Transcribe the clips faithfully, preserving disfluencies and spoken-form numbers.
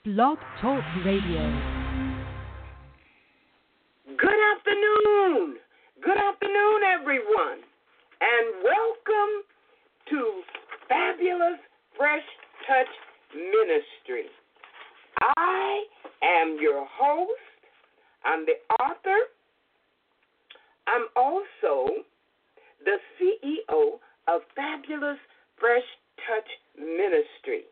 Blog Talk Radio. Good afternoon. Good afternoon, everyone. And welcome to Fabulous Fresh Touch Ministry. I am your host. I'm the author. I'm also the C E O of Fabulous Fresh Touch Ministry.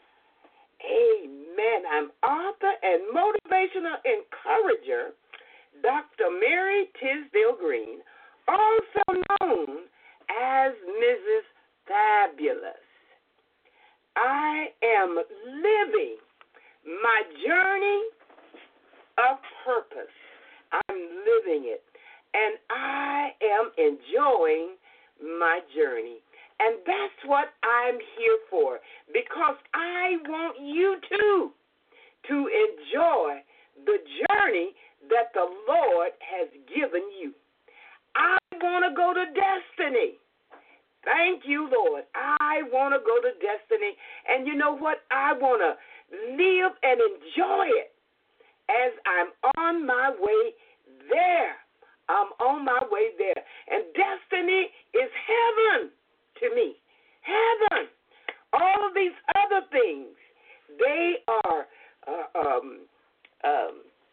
Amen. I'm author and motivational encourager, Doctor Mary Tisdale Green, also known as Missus Fabulous. I am living my journey of purpose. I'm living it, and I am enjoying my journey. And that's what I'm here for, because I want you too to enjoy the journey that the Lord has given you. I want to go to destiny. Thank you, Lord. I want to go to destiny. And you know what? I want to live and enjoy it as I'm on my way there. I'm on my way there. And destiny is heaven to me. Heaven. All of these other things, they are uh, um, um,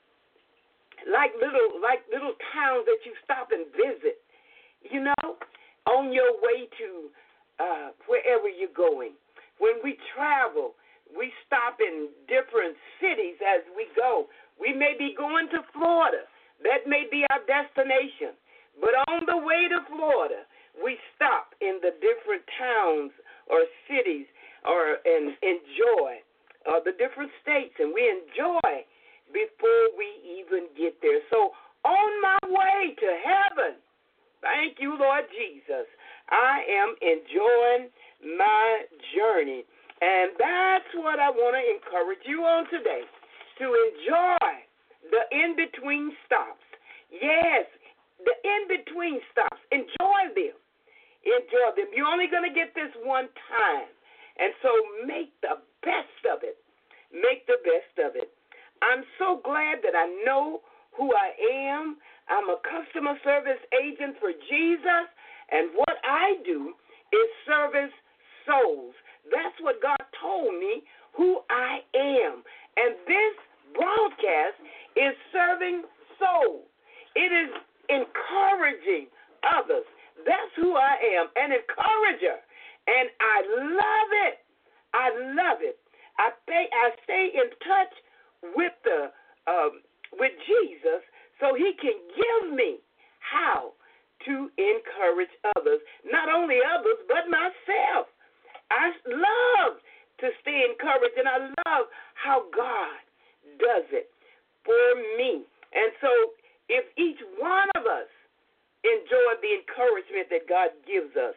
like little like little towns that you stop and visit, you know, on your way to uh, wherever you're going. When we travel, we stop in different cities as we go. We may be going to Florida. That may be our destination. But on the way to Florida, we stop in the different towns or cities or and enjoy uh, the different states, and we enjoy before we even get there. So on my way to heaven, thank you, Lord Jesus, I am enjoying my journey. And that's what I want to encourage you on today, to enjoy the in-between stops. Yes, the in-between stops. Enjoy them. Enjoy them. You're only going to get this one time. And so make the best of it. Make the best of it. I'm so glad that I know who I am. I'm a customer service agent for Jesus. And what I do is service souls. That's what God told me who I am. And this broadcast is serving souls. It is encouraging others. That's who I am, an encourager, and I love it. I love it. I stay, I stay in touch with the um, with Jesus, so He can give me how to encourage others. Not only others, but myself. I love to stay encouraged, and I love how God does it for me. And so, if each one of us enjoy the encouragement that God gives us,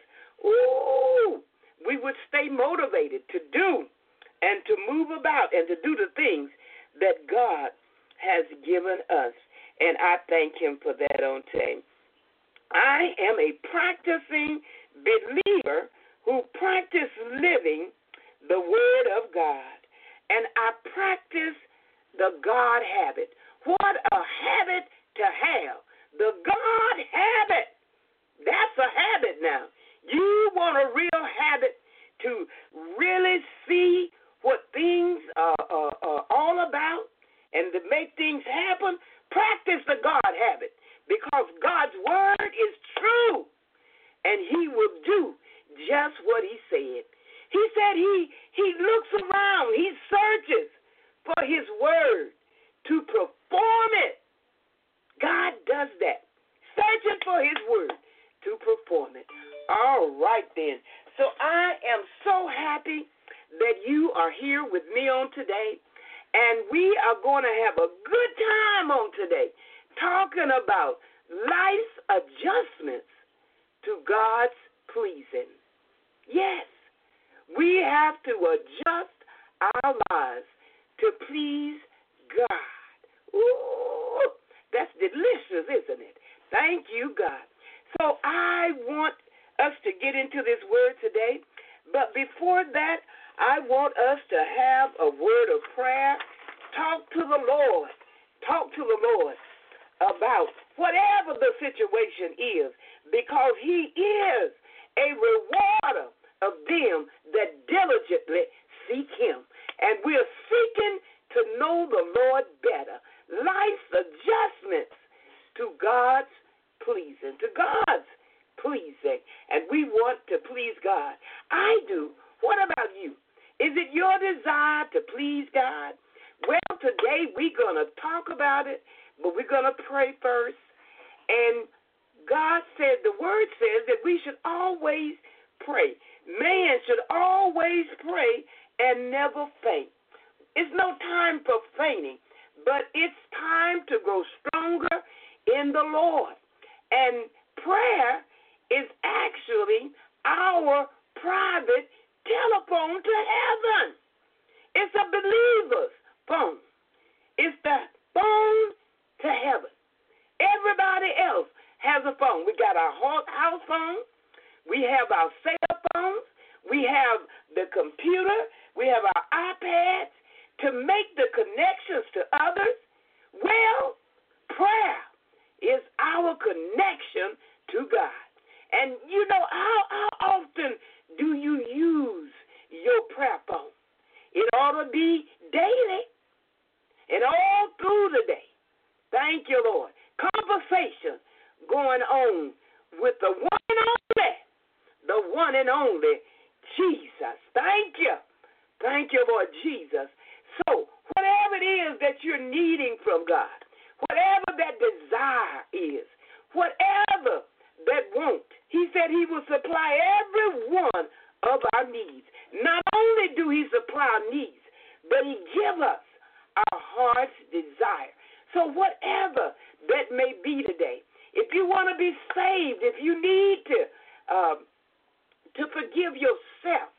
ooh, we would stay motivated to do and to move about and to do the things that God has given us. And I thank Him for that on today. I am a practicing believer who practice living the Word of God. And I practice the God habit. What a habit to have. The God habit. That's a habit now. You want a real habit to really see what things are, are, are all about and to make things happen. Practice the God habit, because God's word is true, and He will do just what He said. He said he, he looks around. He searches for His word to perform it. God does that, searching for His word to perform it. All right, then. So I am so happy that you are here with me on today, and we are going to have a good time on today talking about life's adjustments to God's pleasing. Yes, we have to adjust our lives to please God. Ooh, that's delicious, isn't it? Thank you, God. So I want us to get into this word today, but before that, I want us to have a word of prayer the Lord. Talk to the Lord about whatever the situation is, because he is a rewarder of them that diligently seek him. And we're seeking to know the Lord better. Life's adjustments to God's pleasing, to God's pleasing. And we want to please God. I do. What about you? Is it your desire to please God? Well, today we're going to talk about it, but we're going to pray first. And God said, the word says that we should always pray. Man should always pray and never faint. It's no time for fainting, but it's time to grow stronger in the Lord. And prayer is actually our private telephone to heaven. It's a believer's phone. It's the phone to heaven. Everybody else has a phone. We got our house phone. We have our cell phones. We have the computer. We have our iPads to make the connections to others. Well, prayer is our connection to God. And you know, how, how often do you use your prayer phone? It ought to be daily and all through the day. Thank you, Lord. Conversation going on with the one and only, the one and only Jesus. Thank you. Thank you, Lord Jesus. So whatever it is that you're needing from God, whatever that desire is, whatever that want, he said he will supply every one of our needs. Not only do he supply our needs, but he give us our heart's desire. So whatever that may be today, if you want to be saved, if you need to um, to forgive yourself,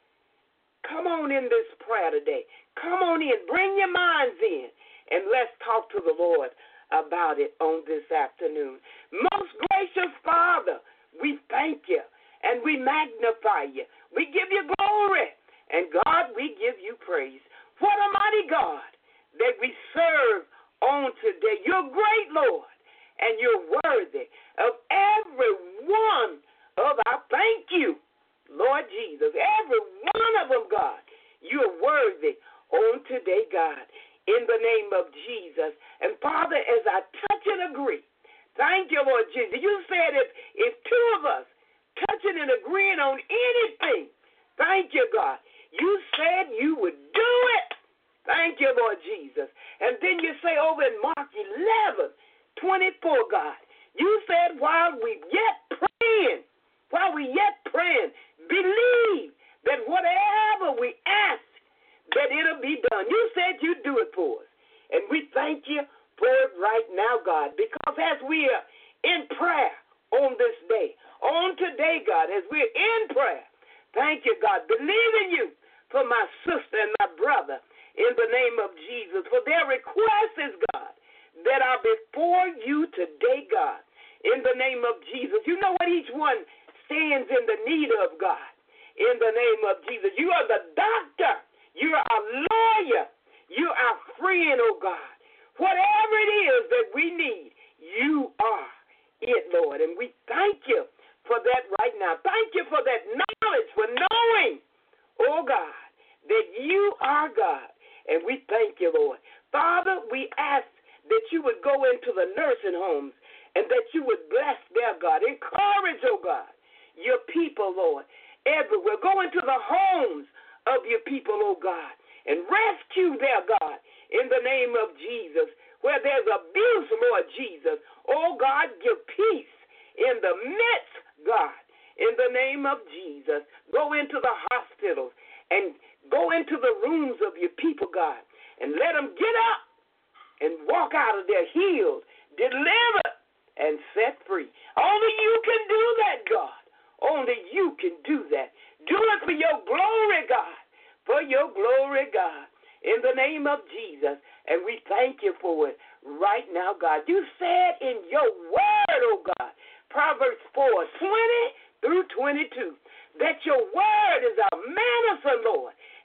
come on in this prayer today. Come on in. Bring your minds in, and let's talk to the Lord about it on this afternoon. Most gracious Father, we thank you, and we magnify you. We give you glory, and God, we give you praise. What a mighty God that we serve on today. You're great, Lord, and you're worthy of every one of our thank you, Lord Jesus. Every one of them, God, you're worthy on today, God, in the name of Jesus. And Father, as I touch and agree, thank you, Lord Jesus. You said if, if two of us touching and agreeing on anything, thank you, God, you said you would do it. Thank you, Lord Jesus. And then you say over in Mark eleven twenty-four, God, you said while we yet praying, while we yet praying, believe that whatever we ask, that it'll be done. You said you'd do it for us. And we thank you for it right now, God, because as we are in prayer on this day, on today, God, as we're in prayer, thank you, God, believing you for my sister and my brother, in the name of Jesus, for their requests, is God, that are before you today, God, in the name of Jesus. You know what each one stands in the need of, God, in the name of Jesus. You are the doctor. You are our lawyer. You are our friend, oh God. Whatever it is that we need, you are it, Lord. And we thank you for that right now. Thank you for that knowledge, for knowing, oh God, that you are God. And we thank you, Lord. Father, we ask that you would go into the nursing homes and that you would bless their God. Encourage, oh God, your people, Lord, everywhere. Go into the homes of your people, oh God, and rescue their God in the name of Jesus. Where there's abuse, Lord Jesus, oh God, give peace in the midst, God, in the name of Jesus. Go into the hospitals and go into the rooms of your people, God, and let them get up and walk out of there healed, delivered, and set free. Only you can do that, God. Only you can do that. Do it for your glory, God, for your glory, God, in the name of Jesus. And we thank you for it right now, God. You said in your word, oh God, Proverbs four, twenty through twenty-two, that your word is our medicine, Lord,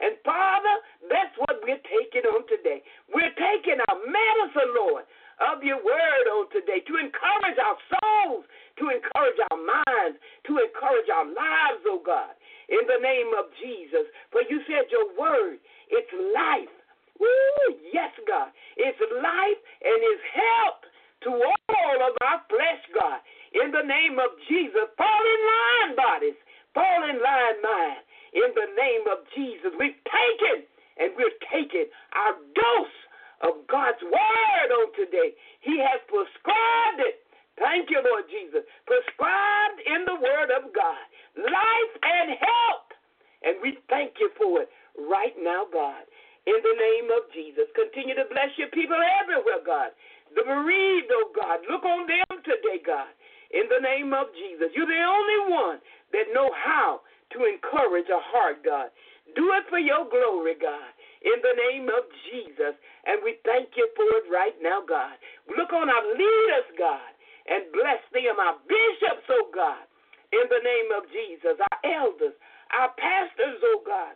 And, Father, that's what we're taking on today. We're taking our medicine, Lord, of your word on today to encourage our souls, to encourage our minds, to encourage our lives, oh God, in the name of Jesus. For you said your word, it's life. Woo, yes, God. It's life and it's health to all of our flesh, God. In the name of Jesus, fall in line, bodies. Fall in line, mind. In the name of Jesus, we've taken and we're taking our dose of God's word on today. He has prescribed it. Thank you, Lord Jesus. Prescribed in the word of God. Life and health. And we thank you for it right now, God. In the name of Jesus, continue to bless your people everywhere, God. The bereaved, oh God, look on them today, God. In the name of Jesus, you're the only one that know how to encourage a heart, God. Do it for your glory, God. In the name of Jesus, and we thank you for it right now, God. Look on our leaders, God, and bless them, our bishops, oh God. In the name of Jesus, our elders, our pastors, oh God.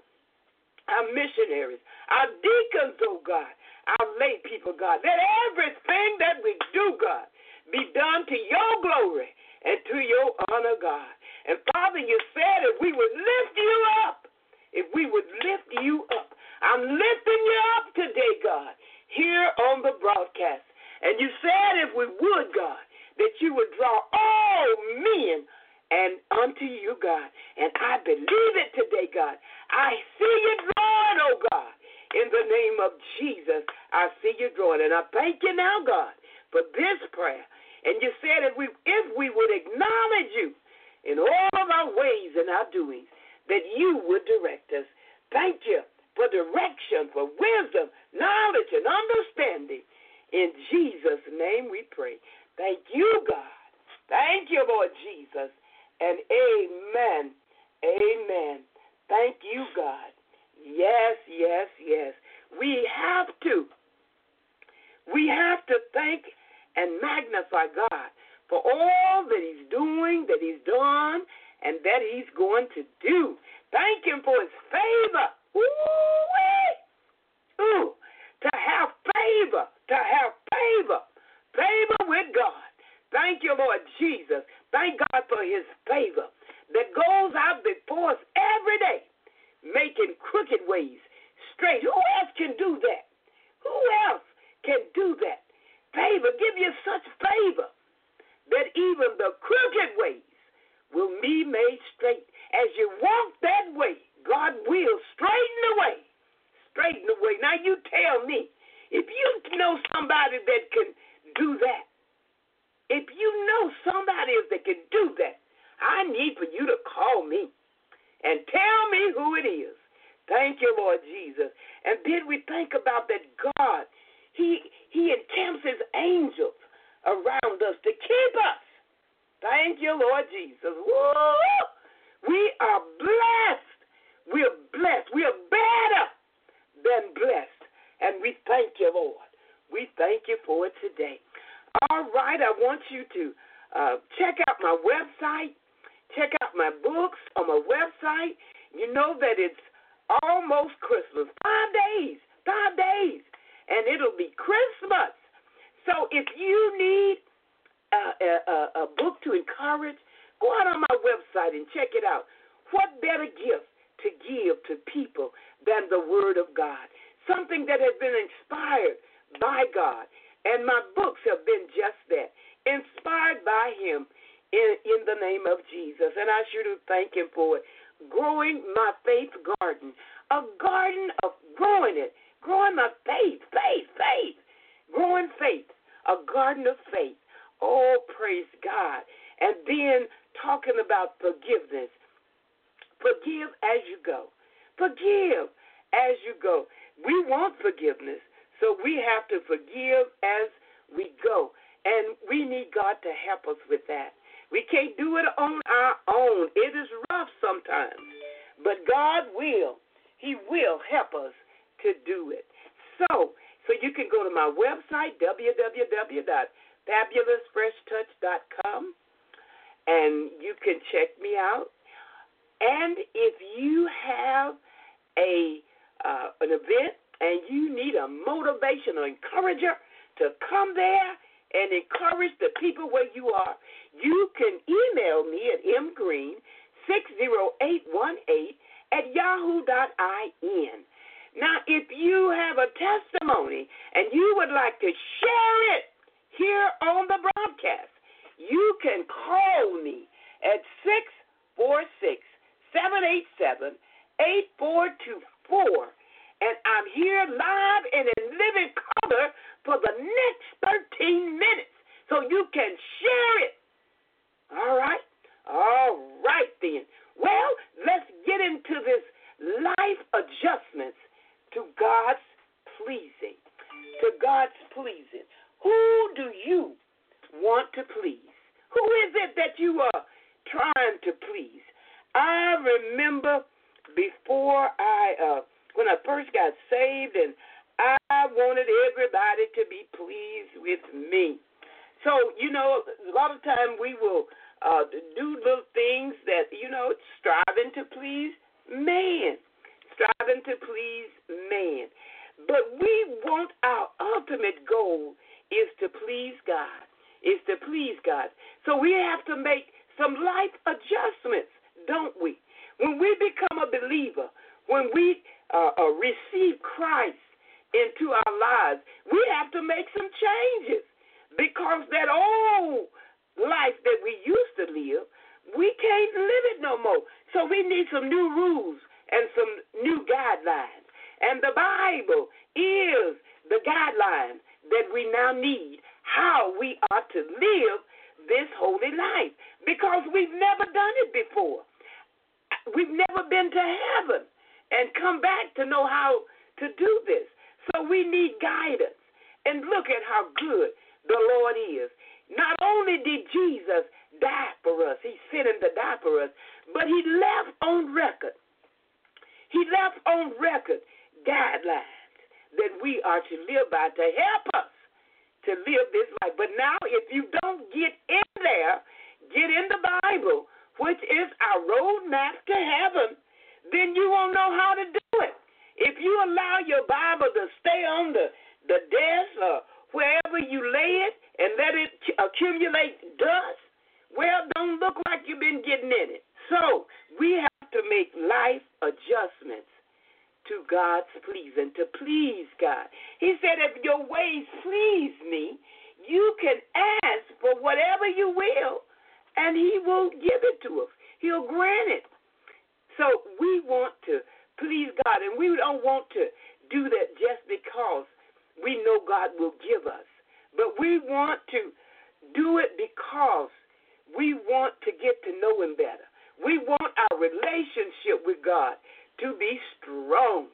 Our missionaries, our deacons, oh God, our lay people, God. Let everything that we do, God, be done to your glory and to your honor, God. And Father, you said if we would lift you up, if we would lift you up. I'm lifting you up today, God, here on the broadcast. And you said if we would, God, that you would draw all men and unto you, God. And I believe it today, God. I see you drawing, oh God. In the name of Jesus, I see you drawing. And I thank you now, God, for this prayer. And you said if we, if we would acknowledge you in all of our ways and our doings, that you would direct us. Thank you for direction, for wisdom, knowledge, and understanding. In Jesus' name we pray. Thank you, God. Thank you, Lord Jesus. And amen. Amen. Thank you, God. Yes, yes, yes. We have to. We have to thank and magnify God for all that he's doing, that he's done, and that he's going to do. Thank him for his favor. Ooh-wee. Ooh, to have favor, to have favor, favor with God. Thank you, Lord Jesus. Thank God for his favor that goes out before us every day, making crooked ways straight. Who else can do that? Who else can do that? Favor, give you such favor that even the crooked ways will be made straight. As you walk that way, God will straighten the way. Straighten the way. Now you tell me, if you know somebody that can do that, if you know somebody that can do that, I need for you to call me and tell me who it is. Thank you, Lord Jesus. And then we think about that God, he, he encamps his angels around us to keep us. Thank you, Lord Jesus. Woo! We are blessed. We are blessed. We are better than blessed. And we thank you, Lord. We thank you for it today. All right, I want you to uh, check out my website. Check out my books on my website. You know that it's almost Christmas. Five days. Five days. And it'll be Christmas. So if you need a, a, a book to encourage, go out on my website and check it out. What better gift to give to people than the Word of God? Something that has been inspired by God. And my books have been just that, inspired by him in, in the name of Jesus. And I sure do thank him for it. Growing my faith garden, a garden of growing it, growing my faith, faith, faith, growing faith, a garden of faith. Oh, praise God. And then talking about forgiveness. Forgive as you go. Forgive as you go. We want forgiveness. So we have to forgive as we go. And we need God to help us with that. We can't do it on our own. It is rough sometimes. But God will. He will help us to do it. So, so you can go to my website, w w w dot fabulous fresh touch dot com, and you can check me out. And if you have a uh, an event and you need a motivational encourager to come there and encourage the people where you are, you can email me at mgreen six zero eight one eight at yahoo dot in. Now, if you have a testimony and you would like to share it here on the broadcast, you can call me at six four six, seven eight seven, eight four two four. And I'm here live and in living color for the next thirteen minutes, so you can share it. All right? All right, then. Well, let's get into this life adjustments to God's pleasing. To God's pleasing. Who do you want to please? Who is it that you are trying to please? I remember before I, uh, when I first got saved, and I wanted everybody to be pleased with me. So, you know, a lot of times we will uh, do little things that, you know, striving to please man. Striving to please man. But we want our ultimate goal is to please God. Is to please God. So we have to make some life adjustments, don't we? When we become a believer, when we uh, uh, receive Christ into our lives, we have to make some changes because that old life that we used to live, we can't live it no more. So we need some new rules and some new guidelines. And the Bible is the guidelines that we now need, how we are to live this holy life, because we've never done it before. We've never been to heaven and come back to know how to do this. So we need guidance. And look at how good the Lord is. Not only did Jesus die for us, he sent him to die for us, but he left on record. He left on record guidelines that we are to live by to help us to live this life. But now if you don't get in there, get in the Bible, which is our roadmap to heaven, then you won't know how to do it. If you allow your Bible to stay on the, the desk or wherever you lay it and let it accumulate dust, well, don't look like you've been getting in it. So we have to make life adjustments to God's pleasing, to please God. He said, if your ways please me, you can ask for whatever you will, and he will give it to us. He'll grant it. So we want to please God, and we don't want to do that just because we know God will give us. But we want to do it because we want to get to know him better. We want our relationship with God to be strong.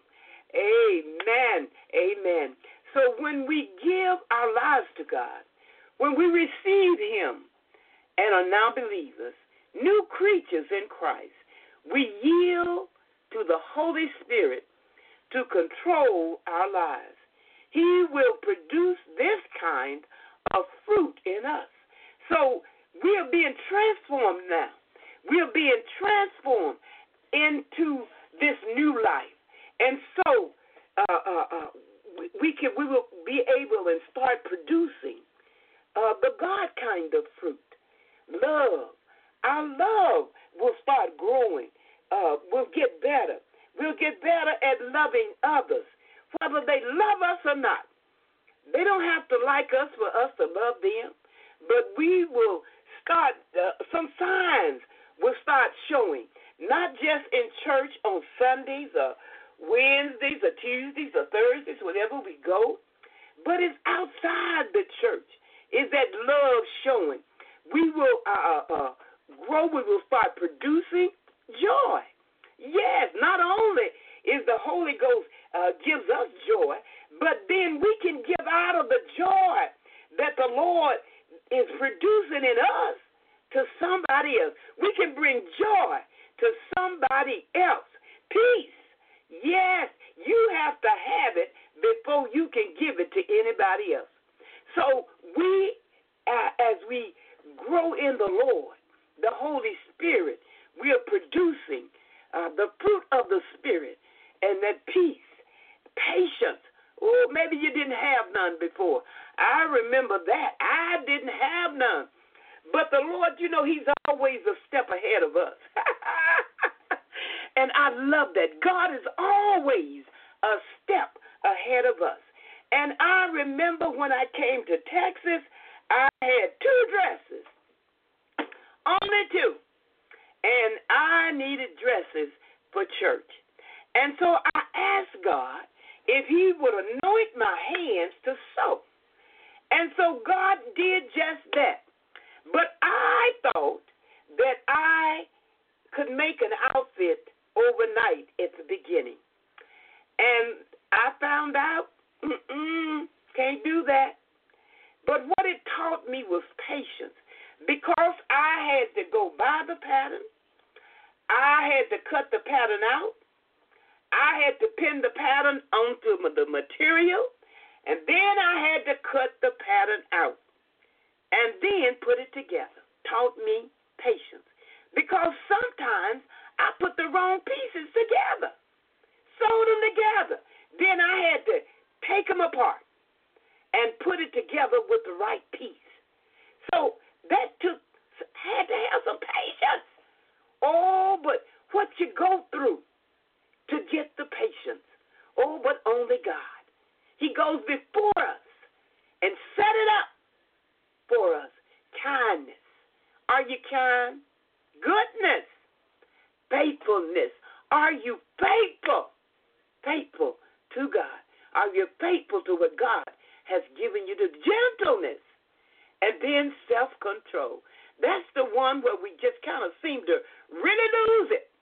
Amen. Amen. So when we give our lives to God, when we receive him and are now believers, new creatures in Christ, we yield to the Holy Spirit to control our lives. He will produce this kind of fruit in us. So we are being transformed now. We are being transformed into this new life. And so uh, uh, uh, we can we will be able and start producing uh, the God kind of fruit. Love. Our love will start growing. Uh, we'll get better. We'll get better at loving others, whether they love us or not. They don't have to like us for us to love them, but we will start, uh, some signs will start showing, not just in church on Sundays or Wednesdays or Tuesdays or Thursdays, whenever we go, but it's outside the church. Is that love showing? We will uh, uh, grow, we will start producing joy. Yes, not only is the Holy Ghost uh, gives us joy, but then we can give out of the joy that the Lord is producing in us to somebody else. We can bring joy to somebody else. Peace. Yes, you have to have it before you can give it to anybody else. So we, uh, as we grow in the Lord, the Holy Spirit, we are producing uh, the fruit of the Spirit, and that peace Patience. Oh, maybe you didn't have none before. I remember that. I didn't have none. But the Lord, you know, he's always a step ahead of us. And I love that. God is always a step ahead of us. And I remember when I came to Texas, I had two dresses, only two. And I needed dresses for church. And so I asked God if he would anoint my hands to sew. And so God did just that. But I thought that I could make an outfit overnight at the beginning. And I found out, mm-mm, can't do that. But what it taught me was patience. Because I had to go buy the pattern, I had to cut the pattern out, I had to pin the pattern onto the material, and then I had to cut the pattern out and then put it together. Taught me patience. Because sometimes I put the wrong pieces together, sewed them together. Then I had to take them apart and put it together with the right piece. So that took, had to have some patience. Oh, but what you go through to get the patience. Oh, but only God. He goes before us and set it up for us. Kindness. Are you kind? Goodness. Faithfulness. Are you faithful? Faithful to God. Are you faithful to what God has given you? The gentleness. And then self-control. That's the one where we just kind of seem to really lose it.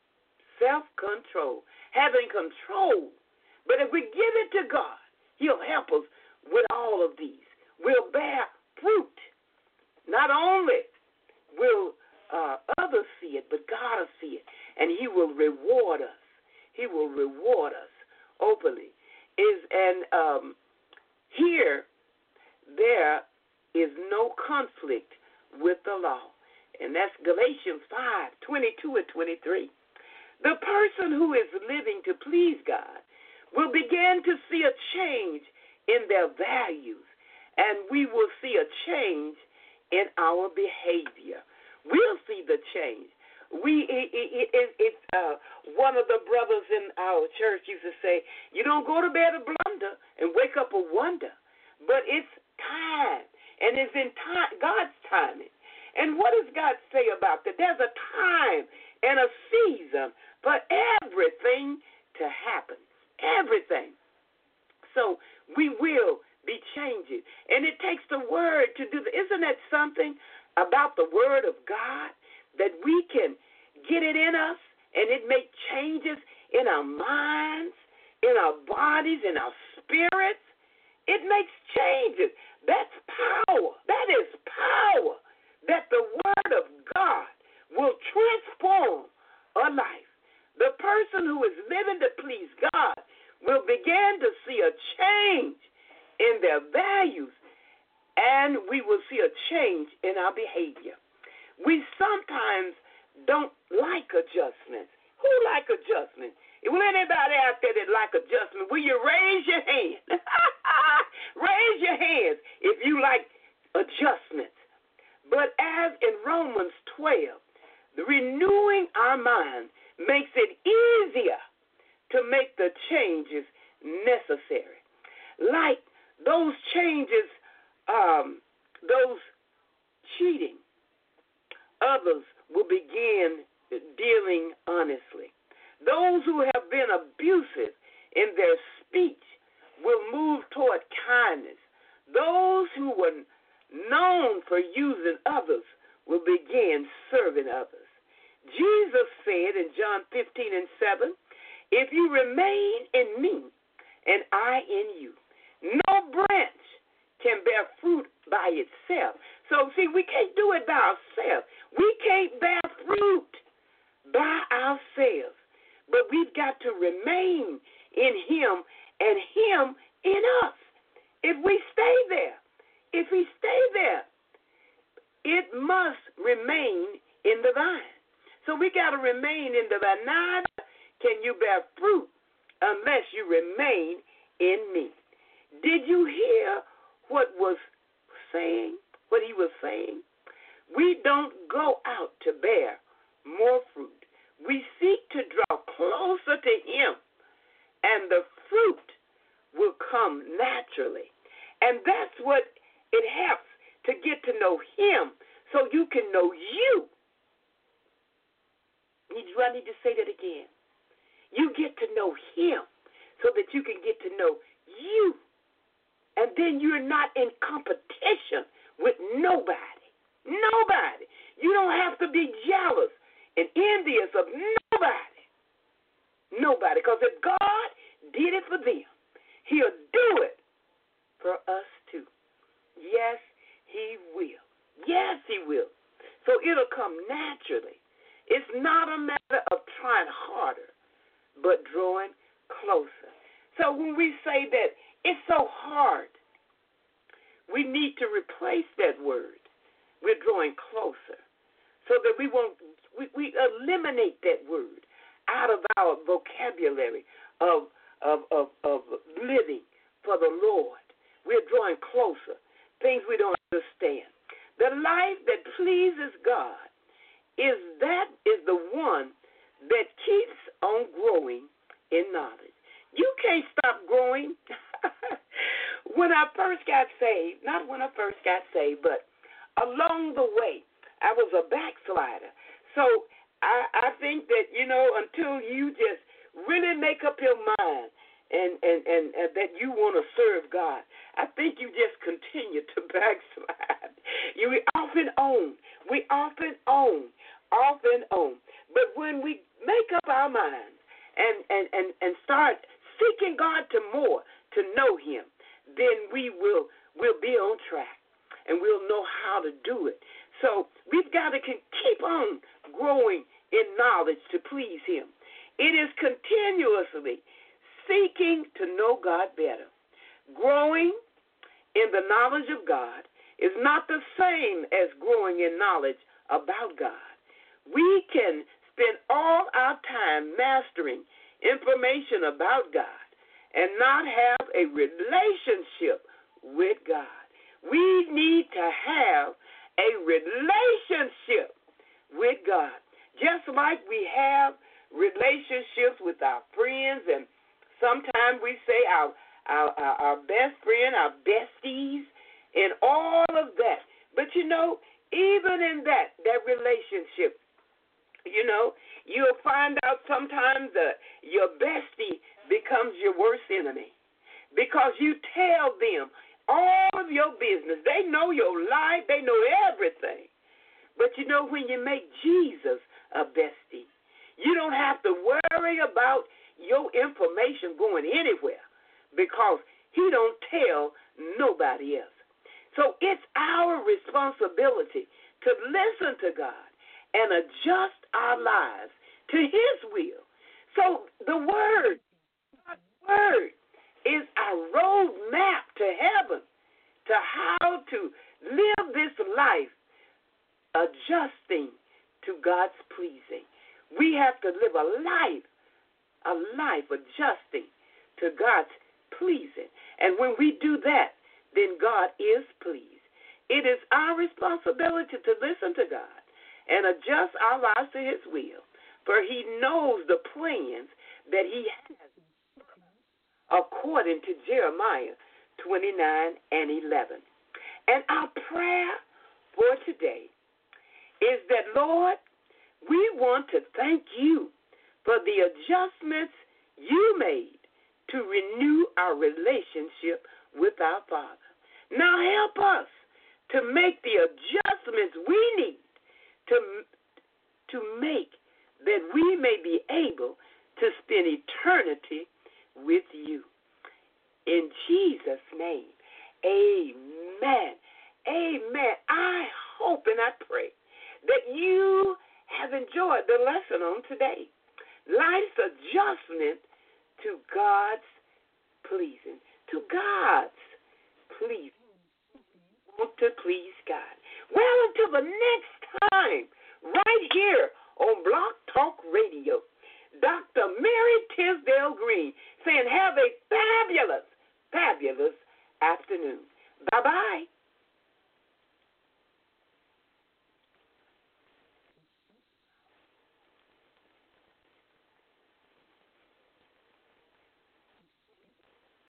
Self-control. Having control. But if we give it to God, he'll help us with all of these. We'll bear fruit. Not only will uh, others see it, but God will see it. And he will reward us. He will reward us openly. Is and um, here, there is no conflict with the law. And that's Galatians five, twenty-two and twenty-three. The person who is living to please God will begin to see a change in their values, and we will see a change in our behavior. We'll see the change. We, it, it, it, it's uh, one of the brothers in our church used to say, you don't go to bed a blunder and wake up a wonder, but it's time, and it's in time, God's timing. And what does God say about that? There's a time and a season for everything to happen. Everything. So we will be changing. And it takes the word to do that. Isn't that something about the word of God that we can get it in us and it make changes in our minds, in our bodies, in our spirits? It makes changes. That's power. That is power. That the word of God will transform a life. The person who is living to please God will begin to see a change in their values, and we will see a change in our behavior. We sometimes don't like adjustments. Who like adjustments? Will anybody out there that like adjustment, will you raise your hand? Raise your hands if you like adjustments. But as in Romans twelve, the renewing our mind makes it easier to make the changes necessary. Like those changes, um, those cheating, others will begin dealing honestly. Those who have been abusive in their speech will move toward kindness. Those who were known for using others will begin serving others. Jesus said in John fifteen and seven, if you remain in me and I in you, no branch can bear fruit by itself. So, see, we can't do it by ourselves. We can't bear fruit by ourselves. But we've got to remain in him and him in us. If we stay there, if we stay there, it must remain in the vine. So we got to remain in the vine. Neither can you bear fruit unless you remain in me. Did you hear what was saying, what he was saying? We don't go out to bear more fruit. We seek to draw closer to him, and the fruit will come naturally. And that's what it helps to get to know him so you can know you. I need to say that again. You get to know him so that you can get to know you. And then you're not in competition with nobody. Nobody. You don't have to be jealous and envious of nobody. Nobody. Because if God did it for them, he'll do it for us too. Yes, he will. Yes, he will. So it'll come naturally. It's not a matter of trying harder, but drawing closer. So when we say that it's so hard, we need to replace that word with drawing closer so that we won't, we, we eliminate that word out of our vocabulary of, of, of, of living for the Lord. We're drawing closer, things we don't understand. The life that pleases God is that is the one that keeps on growing in knowledge. You can't stop growing. When I first got saved, not when I first got saved, but along the way, I was a backslider. So I, I think that, you know, until you just really make up your mind and, and, and, and that you want to serve God, I think you just continue to backslide. You we often own. We often own. Often own. But when we make up our minds and, and, and, and start seeking God to more, to know him, then we will will be on track and we'll know how to do it. So we've got to keep on growing in knowledge to please him. It is continuously seeking to know God better. Growing in the knowledge of God is not the same as growing in knowledge about God. We can spend all our time mastering information about God and not have a relationship with God. We need to have a relationship with God. Just like we have relationships with our friends, and sometimes we say our, our, our, our best friend, our besties, and all of that. But you know, even in that, that relationship, you know, you'll find out sometimes that your bestie becomes your worst enemy because you tell them all of your business. They know your life. They know everything. But, you know, when you make Jesus a bestie, you don't have to worry about your information going anywhere because he don't tell nobody else. So it's our responsibility to listen to God and adjust our lives to his will. So the word, God's word, is our road map to heaven, to how to live this life adjusting to God's pleasing. We have to live a life, a life adjusting to God's pleasing. And when we do that, then God is pleased. It is our responsibility to listen to God and adjust our lives to his will, for he knows the plans that he has according to Jeremiah twenty-nine and eleven. And our prayer for today is that, Lord, we want to thank you for the adjustments you made to renew our relationship with our Father. Now help us to make the adjustments we need to, to make that we may be able to spend eternity with you. In Jesus' name, amen. Amen. I hope and I pray that you have enjoyed the lesson on today. Life's adjustment to God's pleasing. To God's pleasing. Want to please God. Well, until the next time, right here on Blog Talk Radio, Doctor Mary Tisdale Green, saying have a fabulous, fabulous afternoon. Bye-bye.